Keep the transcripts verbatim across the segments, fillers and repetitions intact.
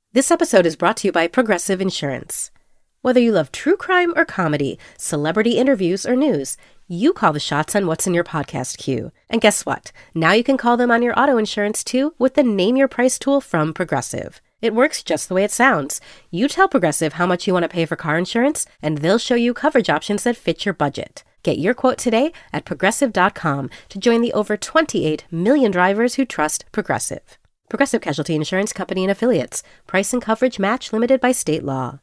This episode is brought to you by Progressive Insurance. Whether you love true crime or comedy, celebrity interviews or news, you call the shots on what's in your podcast queue. And guess what? Now you can call them on your auto insurance too with the Name Your Price tool from Progressive. It works just the way it sounds. You tell Progressive how much you want to pay for car insurance, and they'll show you coverage options that fit your budget. Get your quote today at progressive dot com to join the over twenty-eight million drivers who trust Progressive. Progressive Casualty Insurance Company and Affiliates. Price and coverage match limited by state law.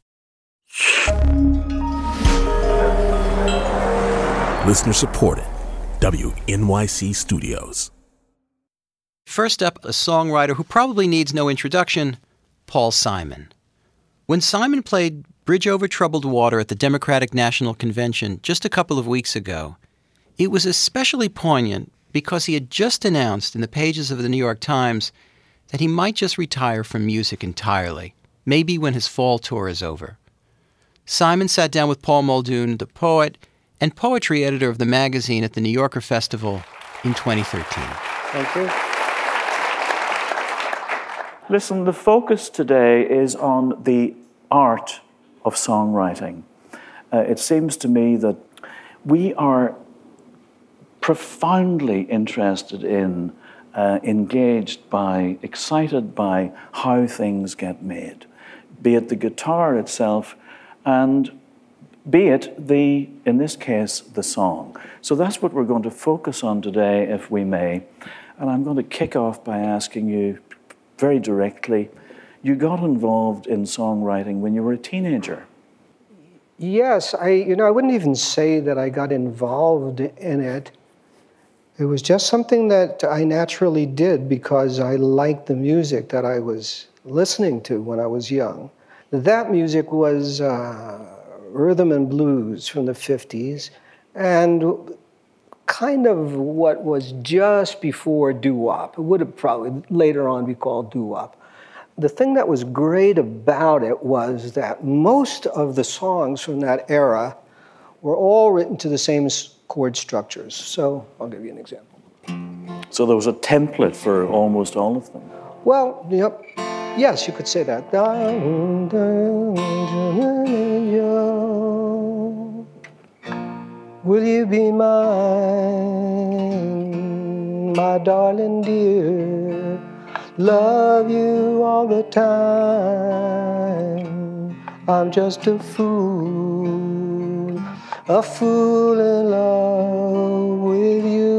Listener supported. W N Y C Studios. First up, a songwriter who probably needs no introduction, Paul Simon. When Simon played Bridge Over Troubled Water at the Democratic National Convention just a couple of weeks ago, it was especially poignant because he had just announced in the pages of the New York Times that he might just retire from music entirely, maybe when his fall tour is over. Simon sat down with Paul Muldoon, the poet and poetry editor of the magazine at the New Yorker Festival in twenty thirteen. Thank you. Listen, the focus today is on the art of songwriting. Uh, it seems to me that we are profoundly interested in Uh, engaged by, excited by how things get made, be it the guitar itself and be it the, in this case, the song. So that's what we're going to focus on today, if we may. And I'm going to kick off by asking you very directly, you got involved in songwriting when you were a teenager. Yes, I, you know, I wouldn't even say that I got involved in it. It was just something that I naturally did because I liked the music that I was listening to when I was young. That music was uh, rhythm and blues from the fifties and kind of what was just before doo-wop. It would have probably later on be called doo-wop. The thing that was great about it was that most of the songs from that era were all written to the same chord structures. So I'll give you an example. So there was a template for almost all of them? Well, yep. Yes, you could say that. Will you be mine, my darling dear? Love you all the time. I'm just a fool, a fool in love with you.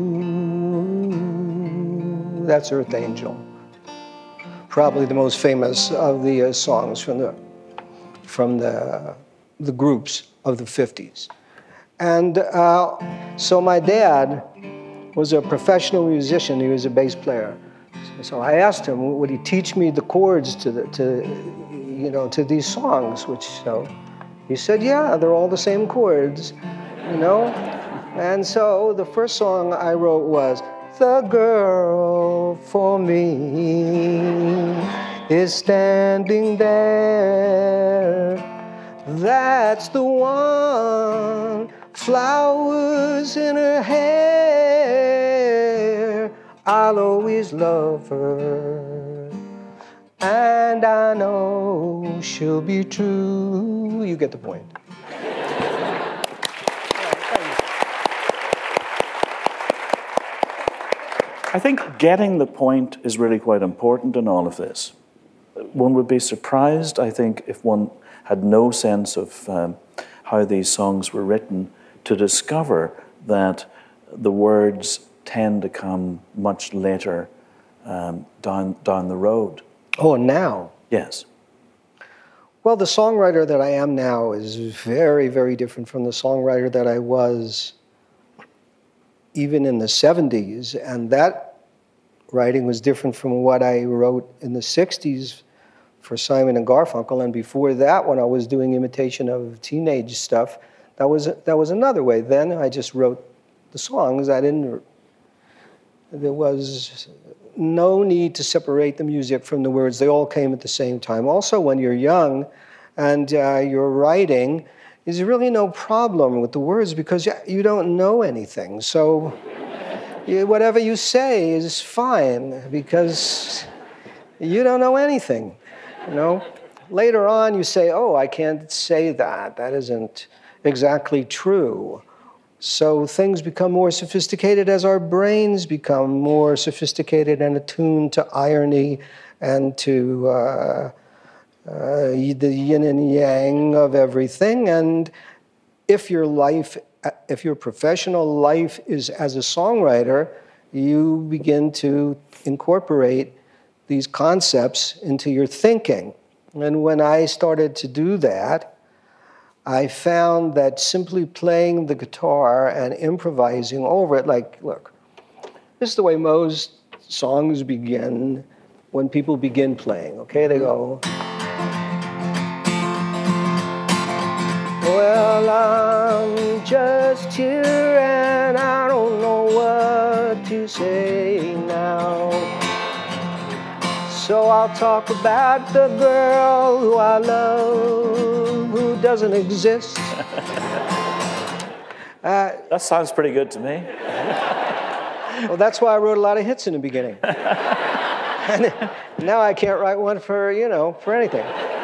That's Earth Angel. Probably the most famous of the uh, songs from the from the the groups of the fifties. And uh, so my dad was a professional musician. He was a bass player. So I asked him, would he teach me the chords to the to you know to these songs? Which so. He said, yeah, they're all the same chords, you know? And so the first song I wrote was, the girl for me is standing there. That's the one, flowers in her hair. I'll always love her. And I know she'll be true. You get the point. I think getting the point is really quite important in all of this. One would be surprised, I think, if one had no sense of um, how these songs were written, to discover that the words tend to come much later um, down, down the road. Oh, now? Yes. Well, the songwriter that I am now is very, very different from the songwriter that I was even in the seventies. And that writing was different from what I wrote in the sixties for Simon and Garfunkel. And before that, when I was doing imitation of teenage stuff, that was, that was another way. Then I just wrote the songs. I didn't, there was no need to separate the music from the words. They all came at the same time. Also, when you're young and uh, you're writing, there's really no problem with the words because you don't know anything. So you, whatever you say is fine because you don't know anything. You know? Later on, you say, oh, I can't say that. That isn't exactly true. So things become more sophisticated as our brains become more sophisticated and attuned to irony and to uh, uh, the yin and yang of everything. And if your life, if your professional life is as a songwriter, you begin to incorporate these concepts into your thinking. And when I started to do that, I found that simply playing the guitar and improvising over it, like, look, this is the way most songs begin when people begin playing, okay? They go, well, I'm just here and I don't know what to say now. So I'll talk about the girl who I love, who doesn't exist. uh, That sounds pretty good to me. well, that's why I wrote a lot of hits in the beginning. And now I can't write one for, you know, for anything.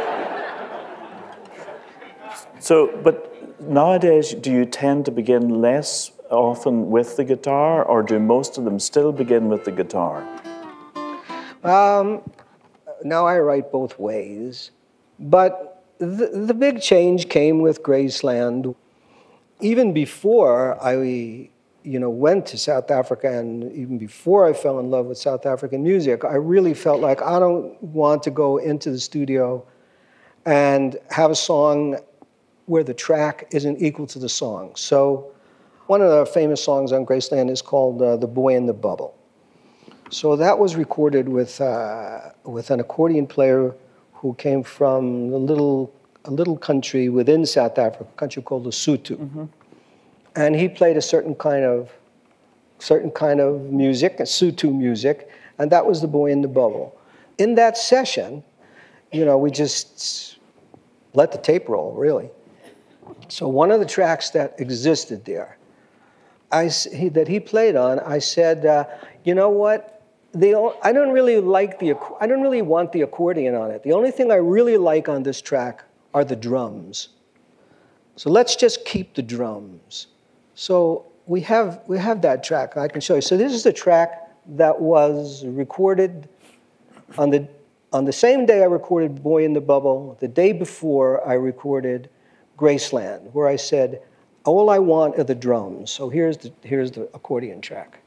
So, but nowadays, do you tend to begin less often with the guitar, or do most of them still begin with the guitar? Um, now I write both ways, but the, the big change came with Graceland. Even before I, you know, went to South Africa, and even before I fell in love with South African music, I really felt like I don't want to go into the studio and have a song where the track isn't equal to the song. So one of the famous songs on Graceland is called uh, The Boy in the Bubble. So that was recorded with uh, with an accordion player who came from a little a little country within South Africa, a country called Lesotho, mm-hmm. and he played a certain kind of certain kind of music, Sotho music, and that was The Boy in the Bubble. In that session, you know, we just let the tape roll, really. So one of the tracks that existed there, I he, that he played on, I said, uh, you know what? They, I don't really like the, I don't really want the accordion on it. The only thing I really like on this track are the drums. So let's just keep the drums. So we have, we have that track, I can show you. So this is the track that was recorded on the, on the same day I recorded Boy in the Bubble, the day before I recorded Graceland, where I said, all I want are the drums. So here's the, here's the accordion track.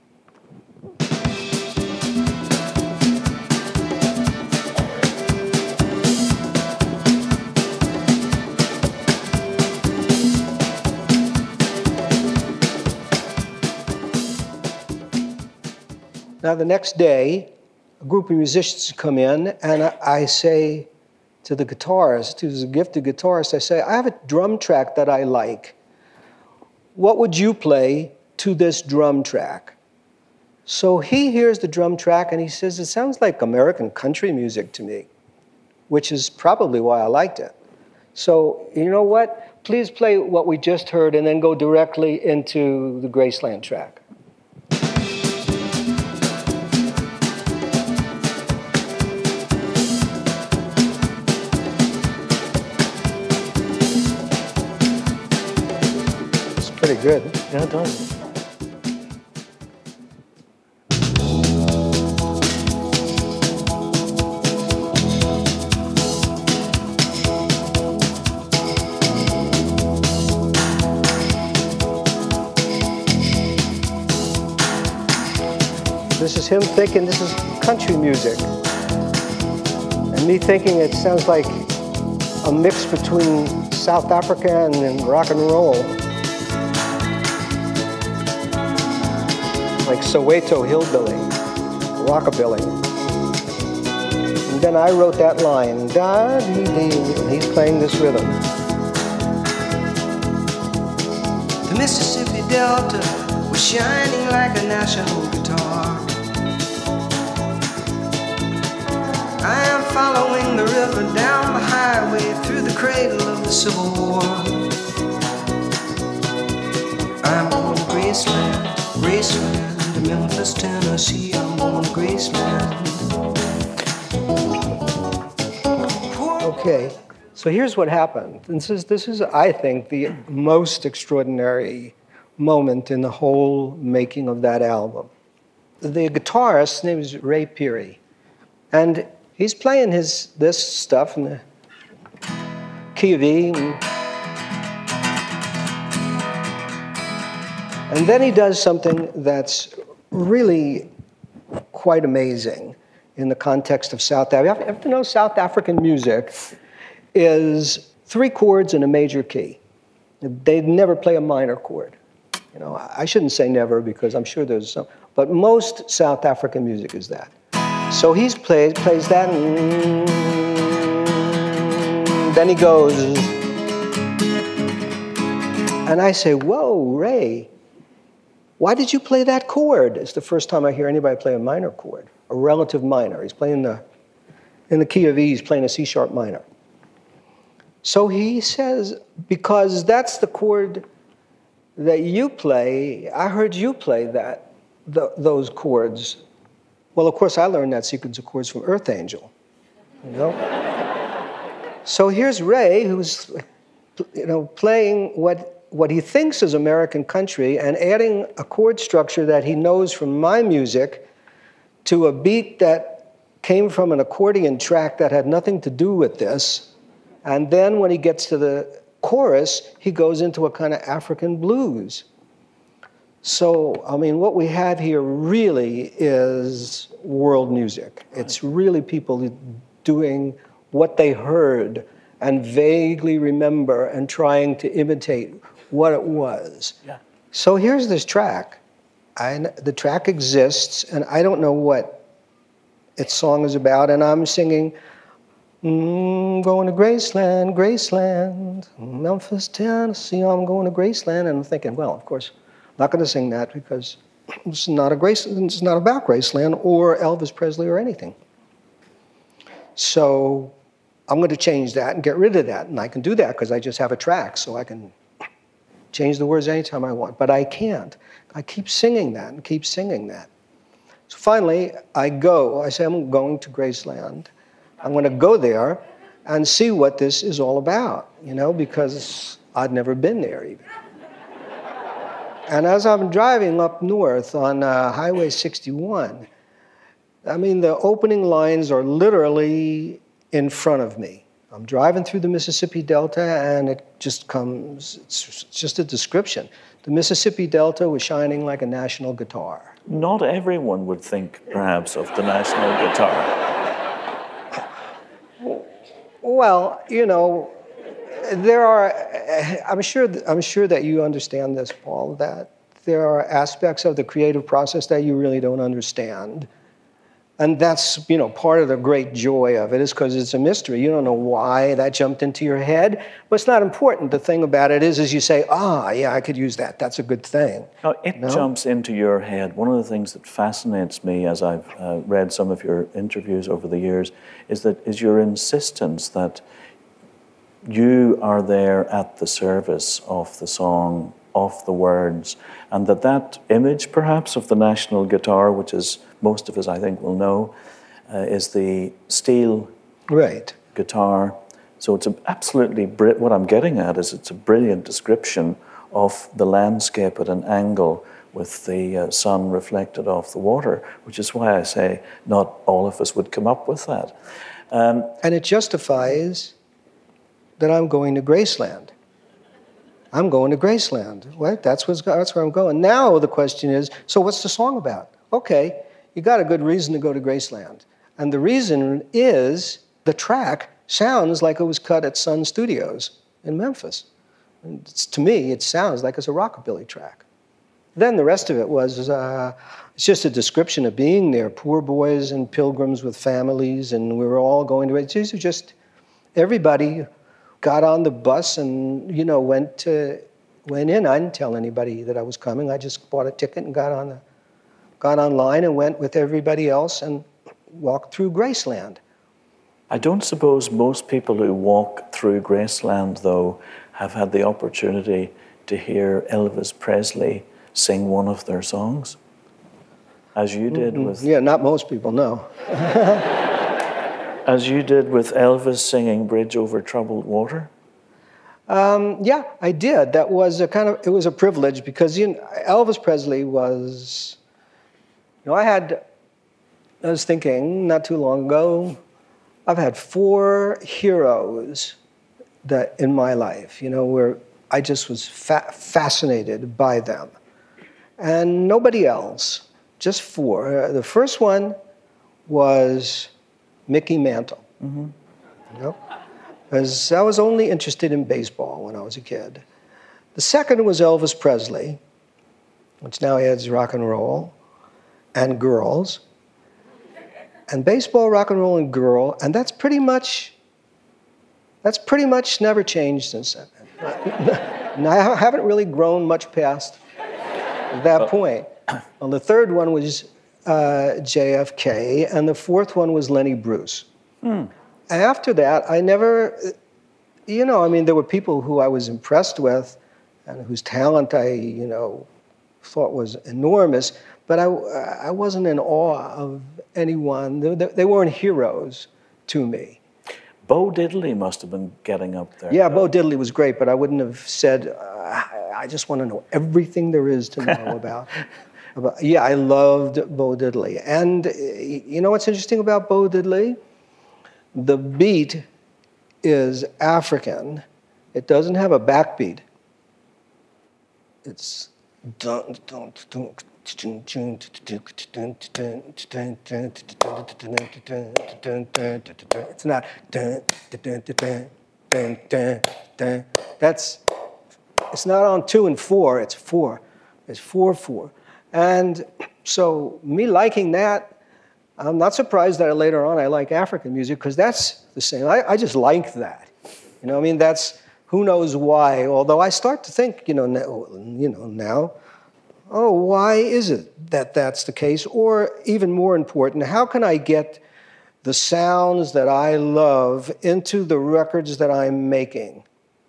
Now, the next day, a group of musicians come in, and I, I say to the guitarist, to the gifted guitarist, I say, I have a drum track that I like. What would you play to this drum track? So he hears the drum track, and he says, it sounds like American country music to me, which is probably why I liked it. So, you know what? Please play what we just heard, and then go directly into the Graceland track. Pretty good. Yeah, it does. This is him thinking this is country music, and me thinking it sounds like a mix between South Africa and, and rock and roll. Like Soweto hillbilly, rockabilly. And then I wrote that line, da-dee-dee, and he's playing this rhythm. The Mississippi Delta was shining like a national guitar. I am following the river down the highway through the cradle of the Civil War. I'm going to Graceland, Graceland. Memphis, Tennessee, I'm on Graceland. Okay, so here's what happened. This is, this is, I think, the most extraordinary moment in the whole making of that album. The guitarist, his name is Ray Peary, and he's playing his this stuff in the key of E, and, and then he does something that's really quite amazing in the context of South Africa. You have to know South African music is three chords in a major key. They never play a minor chord. You know, I shouldn't say never because I'm sure there's some, but most South African music is that. So he plays plays that, and then he goes, and I say, "Whoa, Ray, why did you play that chord?" It's the first time I hear anybody play a minor chord, a relative minor. He's playing the in the key of E. He's playing a C sharp minor. So he says, "Because that's the chord that you play. I heard you play that, th- those chords." Well, of course, I learned that sequence of chords from Earth Angel, you know? So here's Ray, who's, you know, playing what, what he thinks is American country and adding a chord structure that he knows from my music to a beat that came from an accordion track that had nothing to do with this. And then when he gets to the chorus, he goes into a kind of African blues. So, I mean, what we have here really is world music. It's really people doing what they heard and vaguely remember and trying to imitate what it was. Yeah. So here's this track. I, the track exists, and I don't know what its song is about, and I'm singing, Mm, going to Graceland, Graceland, Memphis, Tennessee, I'm going to Graceland. And I'm thinking, well, of course, I'm not going to sing that because it's not a Grace, it's not about Graceland or Elvis Presley or anything. So I'm going to change that and get rid of that. And I can do that because I just have a track, so I can change the words anytime I want. But I can't. I keep singing that and keep singing that. So finally, I go. I say, I'm going to Graceland. I'm going to go there and see what this is all about, you know, because I'd never been there even. And as I'm driving up north on uh, Highway sixty-one, I mean, the opening lines are literally in front of me. I'm driving through the Mississippi Delta, and it just comes, it's just a description. The Mississippi Delta was shining like a national guitar. Not everyone would think, perhaps, of the national guitar. Well, you know, there are, I'm sure, I'm sure that you understand this, Paul, that there are aspects of the creative process that you really don't understand. And that's, you know, part of the great joy of it is because it's a mystery. You don't know why that jumped into your head, but it's not important. The thing about it is, is you say, ah, yeah, I could use that. That's a good thing. Now, it you know? jumps into your head. One of the things that fascinates me as I've uh, read some of your interviews over the years is that is your insistence that you are there at the service of the song, of the words, and that that image, perhaps, of the national guitar, which is most of us, I think, will know, uh, is the steel right. guitar. So it's a absolutely, br- what I'm getting at is it's a brilliant description of the landscape at an angle with the uh, sun reflected off the water, which is why I say not all of us would come up with that. Um, and it justifies that I'm going to Graceland. I'm going to Graceland. What? That's, what's, that's where I'm going. Now the question is, so what's the song about? Okay, you got a good reason to go to Graceland. And the reason is the track sounds like it was cut at Sun Studios in Memphis. And it's, to me, it sounds like it's a rockabilly track. Then the rest of it was, uh, it's just a description of being there, poor boys and pilgrims with families, and we were all going to, these are just, everybody got on the bus and, you know, went to, went in. I didn't tell anybody that I was coming. I just bought a ticket and got on the, got online and went with everybody else and walked through Graceland. I don't suppose most people who walk through Graceland, though, have had the opportunity to hear Elvis Presley sing one of their songs, as you did mm-hmm. with... Yeah, not most people, no. as you did with Elvis singing Bridge Over Troubled Water? Um, yeah, I did. That was a kind of, it was a privilege because you know, Elvis Presley was, you know, I had, I was thinking not too long ago, I've had four heroes that in my life, you know, where I just was fa- fascinated by them. And nobody else, just four. Uh, the first one was Mickey Mantle. Mm-hmm. You know? Because I was only interested in baseball when I was a kid. The second was Elvis Presley, which now adds rock and roll, and girls. And baseball, rock and roll, and girl, and that's pretty much, that's pretty much never changed since then. And I haven't really grown much past that point. Well, the third one was uh, J F K, and the fourth one was Lenny Bruce. Hmm. After that, I never, you know, I mean, there were people who I was impressed with and whose talent I, you know, thought was enormous, but I, I wasn't in awe of anyone. They, they weren't heroes to me. Bo Diddley must have been getting up there. Yeah, Bo Diddley was great, but I wouldn't have said, uh, I just want to know everything there is to know about. about. Yeah, I loved Bo Diddley. And you know what's interesting about Bo Diddley? The beat is African. It doesn't have a backbeat. It's dun, dun, dun, it's not that's it's not on two and four, it's four. It's four four. And so me liking that, I'm not surprised that later on I like African music because that's the same. I, I just like that. You know, I mean, that's who knows why. Although I start to think, you know, now, you know, now, oh, why is it that that's the case? Or even more important, how can I get the sounds that I love into the records that I'm making?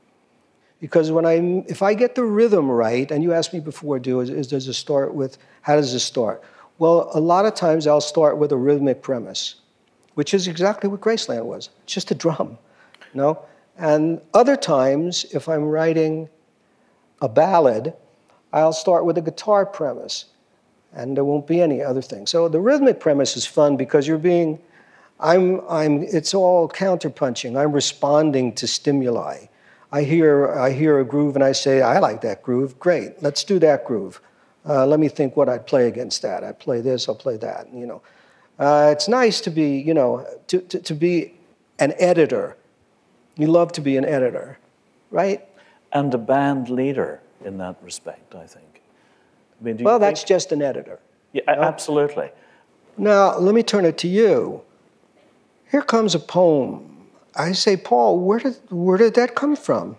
Because when I, if I get the rhythm right, and you asked me before, do is, is does it start with? How does it start? Well, a lot of times I'll start with a rhythmic premise, which is exactly what Graceland was, just a drum, you know? And other times, if I'm writing a ballad, I'll start with a guitar premise, and there won't be any other thing. So the rhythmic premise is fun because you're being, I'm, I'm, it's all counterpunching. I'm responding to stimuli. I hear, I hear a groove and I say, I like that groove, great, let's do that groove. Uh, let me think what I'd play against that. I'd play this, I'll play that, you know. Uh, it's nice to be, you know, to, to, to be an editor. You love to be an editor, right? And a band leader in that respect, I think. I mean, do you well, think... that's just an editor. Yeah, you know? Absolutely. Now, let me turn it to you. Here comes a poem. I say, Paul, where did, where did that come from?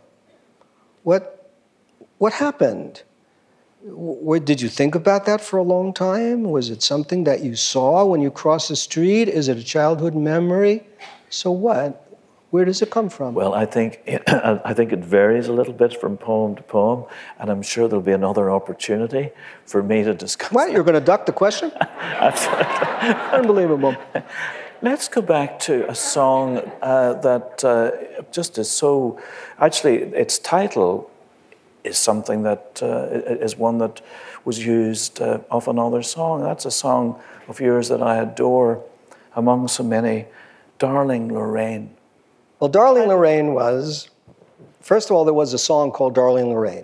What, what happened? Where, did you think about that for a long time? Was it something that you saw when you crossed the street? Is it a childhood memory? So what? Where does it come from? Well, I think it, I think it varies a little bit from poem to poem, and I'm sure there'll be another opportunity for me to discuss. What? You're going to duck the question? Absolutely. Unbelievable. Let's go back to a song uh, that uh, just is so. Actually, its title is something that uh, is one that was used uh, of another song. That's a song of yours that I adore among so many, Darling Lorraine. Well, Darling Lorraine was, first of all, there was a song called Darling Lorraine.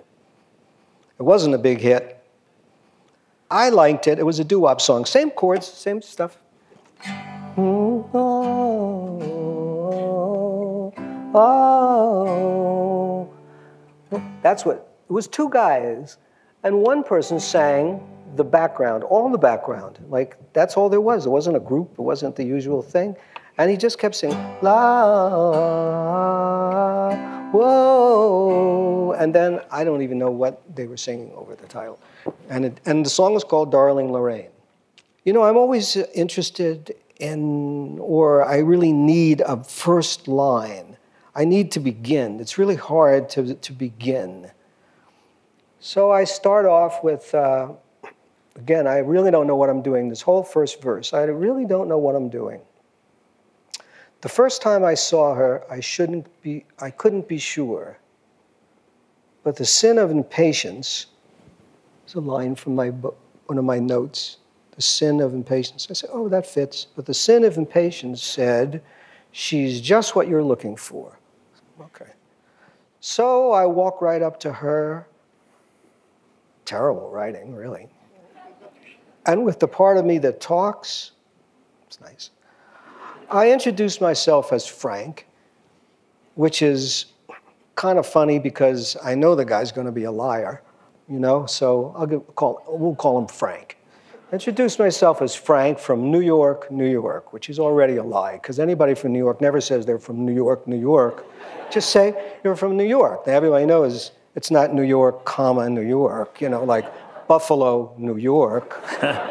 It wasn't a big hit. I liked it. It was a doo-wop song. Same chords, same stuff. Oh, oh, oh. That's what, it was two guys, and one person sang the background, all the background. Like, that's all there was. It wasn't a group. It wasn't the usual thing. And he just kept singing, la, whoa. And then I don't even know what they were singing over the title. And, it, and the song was called Darling Lorraine. You know, I'm always interested in, or I really need a first line. I need to begin. It's really hard to, to begin. So I start off with, uh, again, I really don't know what I'm doing. This whole first verse, I really don't know what I'm doing. The first time I saw her, I shouldn't be, I couldn't be sure. But the sin of impatience, it's a line from my book, one of my notes, the sin of impatience. I said, oh, that fits. But the sin of impatience said, she's just what you're looking for. Okay. So I walk right up to her. Terrible writing, really. And with the part of me that talks, it's nice. I introduce myself as Frank, which is kind of funny because I know the guy's going to be a liar, you know, so I'll give, call, we'll call him Frank. Introduce myself as Frank from New York, New York, which is already a lie, because anybody from New York never says they're from New York, New York. Just say you're from New York. Now, everybody knows it's not New York, comma, New York, you know, like Buffalo, New York.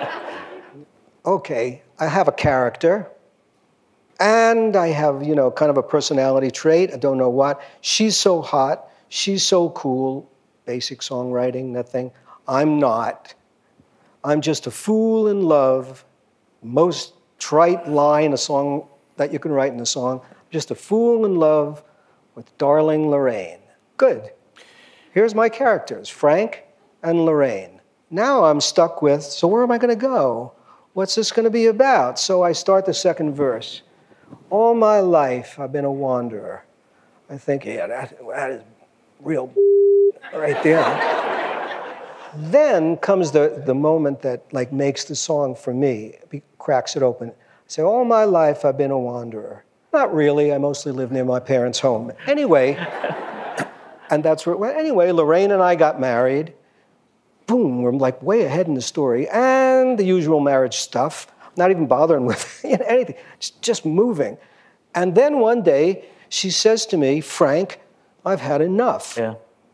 Okay, I have a character, and I have, you know, kind of a personality trait. I don't know what. She's so hot. She's so cool. Basic songwriting, that thing. I'm not. I'm just a fool in love. Most trite line a song that you can write in a song. Just a fool in love with darling Lorraine. Good. Here's my characters, Frank and Lorraine. Now I'm stuck with, so where am I going to go? What's this going to be about? So I start the second verse. All my life I've been a wanderer. I think, yeah, that, that is real right there. Then comes the, the moment that like makes the song for me, it cracks it open. I say, all my life I've been a wanderer. Not really, I mostly live near my parents' home. Anyway, and that's where, well, anyway, Lorraine and I got married. Boom, we're like way ahead in the story. And the usual marriage stuff, not even bothering with you know, anything, just, just moving. And then one day, she says to me, Frank, I've had enough. Yeah.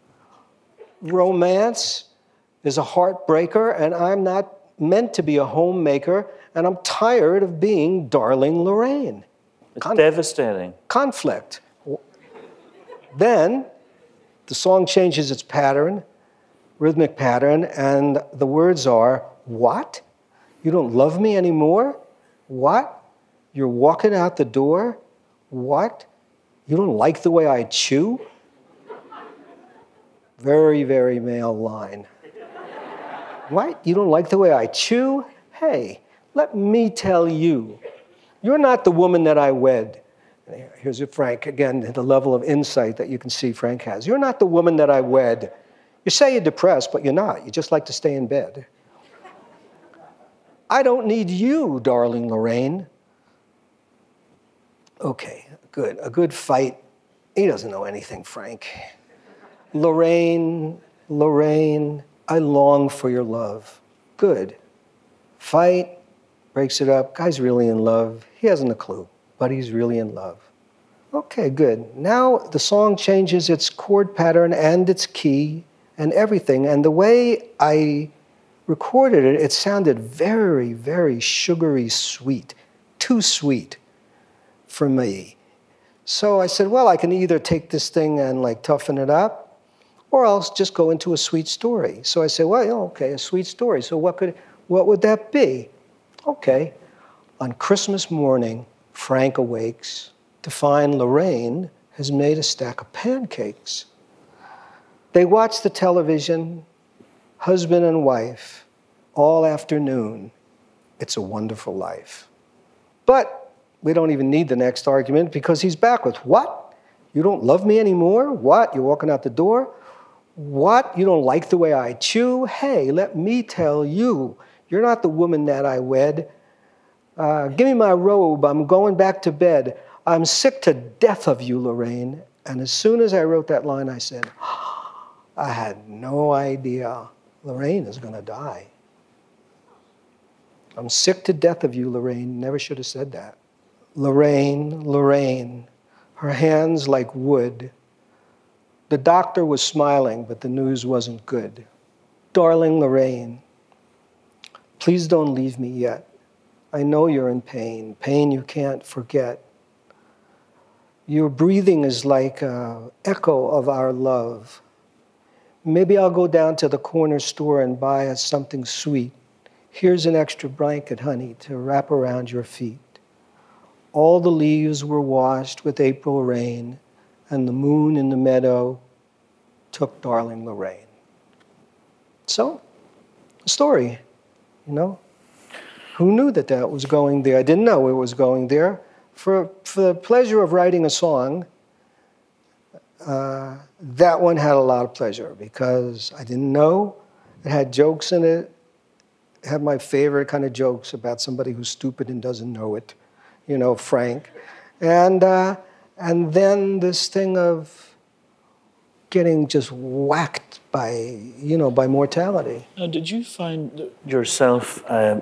Romance is a heartbreaker, and I'm not meant to be a homemaker, and I'm tired of being darling Lorraine. It's Con- devastating. Conflict. Then the song changes its pattern, rhythmic pattern, and the words are, what? You don't love me anymore? What? You're walking out the door? What? You don't like the way I chew? Very, very male line. What? You don't like the way I chew? Hey, let me tell you, you're not the woman that I wed. Here's it, Frank, again, the level of insight that you can see Frank has. You're not the woman that I wed. You say you're depressed, but you're not. You just like to stay in bed. I don't need you, darling Lorraine. Okay, good. A good fight. He doesn't know anything, Frank. Lorraine, Lorraine, I long for your love. Good. Fight, breaks it up. Guy's really in love. He hasn't a clue, but he's really in love. Okay, good. Now the song changes its chord pattern and its key and everything. And the way I recorded it, it sounded very, very sugary sweet, too sweet for me. So I said, well, I can either take this thing and like toughen it up, or else just go into a sweet story. So I said, well, okay, a sweet story. So what could, what would that be? Okay, on Christmas morning, Frank awakes to find Lorraine has made a stack of pancakes. They watch the television, husband and wife, all afternoon. It's a wonderful life. But we don't even need the next argument because he's back with, what? You don't love me anymore? What? You're walking out the door? What? You don't like the way I chew? Hey, let me tell you, you're not the woman that I wed. Uh, give me my robe. I'm going back to bed. I'm sick to death of you, Lorraine. And as soon as I wrote that line, I said, I had no idea Lorraine is going to die. I'm sick to death of you, Lorraine. Never should have said that. Lorraine, Lorraine, her hands like wood. The doctor was smiling, but the news wasn't good. Darling Lorraine, please don't leave me yet. I know you're in pain, pain you can't forget. Your breathing is like an echo of our love. Maybe I'll go down to the corner store and buy us something sweet. Here's an extra blanket, honey, to wrap around your feet. all the leaves were washed with April rain, and the moon in the meadow took darling Lorraine. So, a story, you know. Who knew that that was going there? I didn't know it was going there. For, for the pleasure of writing a song, uh, that one had a lot of pleasure because I didn't know. It had jokes in it. It had my favorite kind of jokes about somebody who's stupid and doesn't know it, you know, Frank. And, uh, and then this thing of getting just whacked by, you know, by mortality. Now, did you find yourself, uh,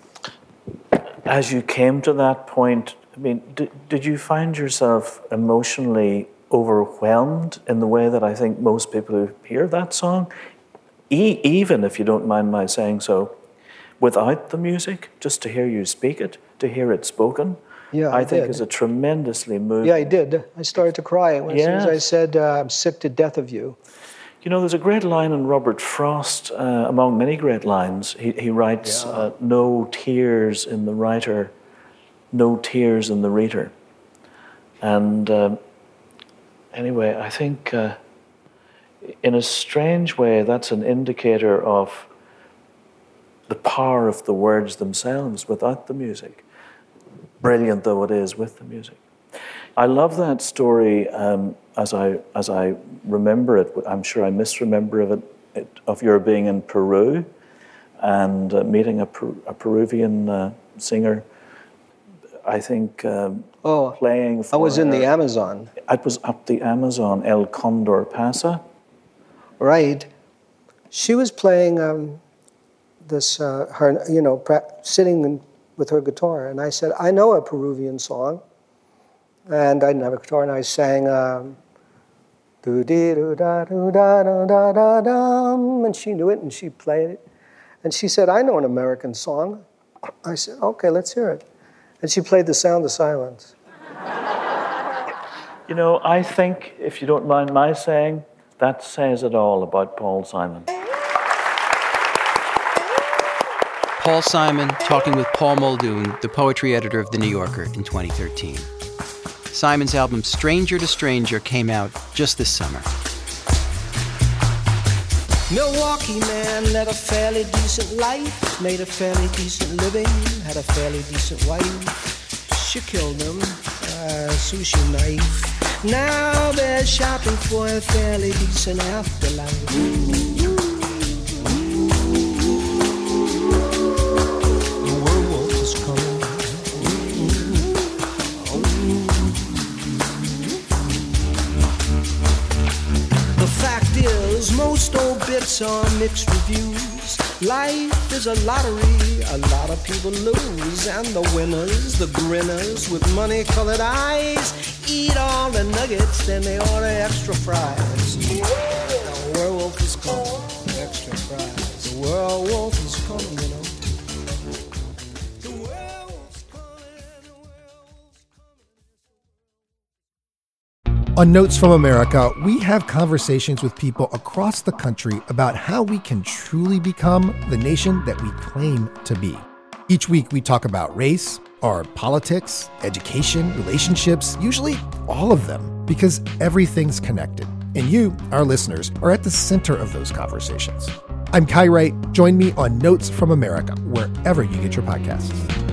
as you came to that point, I mean, did, did you find yourself emotionally overwhelmed in the way that I think most people who hear that song, e- even if you don't mind my saying so, without the music, just to hear you speak it, to hear it spoken, yeah, I, I think did. is a tremendously moving. Yeah, I did. I started to cry as soon as Yes. I said, uh, I'm sick to death of you. You know, there's a great line in Robert Frost, uh, among many great lines. He, he writes, Yeah. uh, no tears in the writer, no tears in the reader. And uh, anyway, I think uh, in a strange way, that's an indicator of the power of the words themselves without the music, brilliant though it is with the music. I love that story um, as I as I remember it. I'm sure I misremember of it, it of your being in Peru and uh, meeting a, per, a Peruvian uh, singer. I think um, Oh, playing. For I was in her. the Amazon. It was up the Amazon, El Condor Pasa. Right. She was playing um, this, uh, her, you know, pra- sitting in, with her guitar. And I said, I know a Peruvian song. And I didn't have a guitar, and I sang, um, do-dee-doo-da-doo-da-da-da-da-dum, and she knew it, and she played it. And she said, I know an American song. I said, okay, let's hear it. And she played The Sound of Silence. You know, I think, if you don't mind my saying, that says it all about Paul Simon. Paul Simon talking with Paul Muldoon, the poetry editor of The New Yorker, in twenty thirteen. Simon's album Stranger to Stranger came out just this summer. Milwaukee man led a fairly decent life, made a fairly decent living, had a fairly decent wife. She killed him, a sushi knife. Now they're shopping for a fairly decent afterlife. The werewolf is coming. The fact is, most old bits are mixed reviews. Life is a lottery, a lot of people lose. And the winners, the grinners with money-colored eyes, eat all the nuggets, then they order extra fries. The werewolf is coming, extra fries. The werewolf is coming, you know. The werewolf's coming, the werewolf's coming. On Notes from America, we have conversations with people across the country about how we can truly become the nation that we claim to be. Each week, we talk about race, our politics, education, relationships, usually all of them, because everything's connected. And you, our listeners, are at the center of those conversations. I'm Kai Wright. Join me on Notes from America, wherever you get your podcasts.